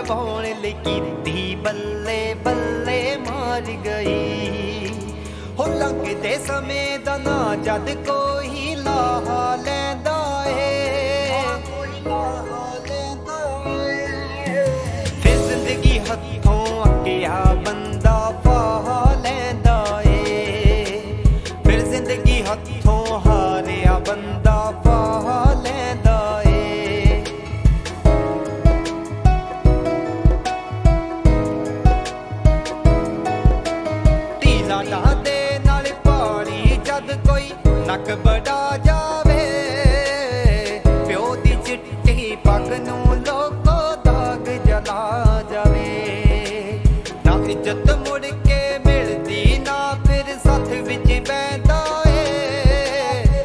पाउण लई कीती बल्ले बल्ले मार गई। हो लंघदे समय दा ना जद कोई लाहा लैंदा है, फिर जिंदगी हत्थों अक्किया बंदा फाह लैंदा है, फिर जिंदगी हत्थों हारिया बंदा फाह लैंदा है। दे नाल पानी जद कोई नक बड़ा जावे, प्यो दी चिट्टी पग नूं लोको दाग जला जावे। ना इज्जत मुड़ के मिलदी ना फिर साथ विच बैंदा है,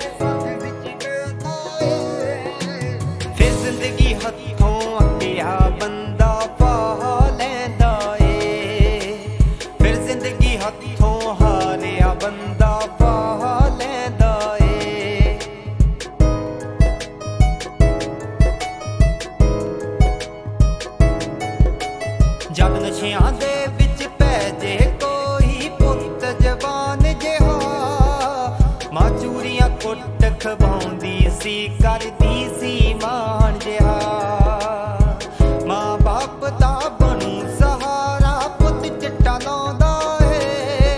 फिर जिंदगी हत्थों अक्किया बंदा फाह लैंदा है, फिर जिंदगी हत्थों हारिया बंदा फाह लैंदा है। जग नशियां दे विच पै जे कोई पुत्त जवान जिहा, मां चूरियां कुट खवाउंदी सी करदी सी मान जिहा। मां बाप दा बनू सहारा पुत्त चिट्टा लाउंदा है,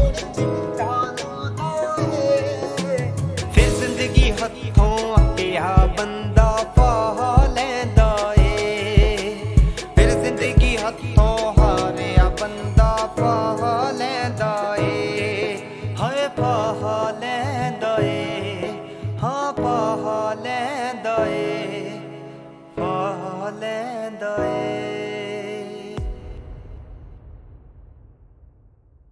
फिर जिंदगी हत्थों अक्किया बंदा फाह लैंदा है, फिर जिंदगी हत्थों हारिया बंदा फाह लैंदा है। हाय फाह लैंदा है, हाँ फाह लैंदा है, फाह लैंदा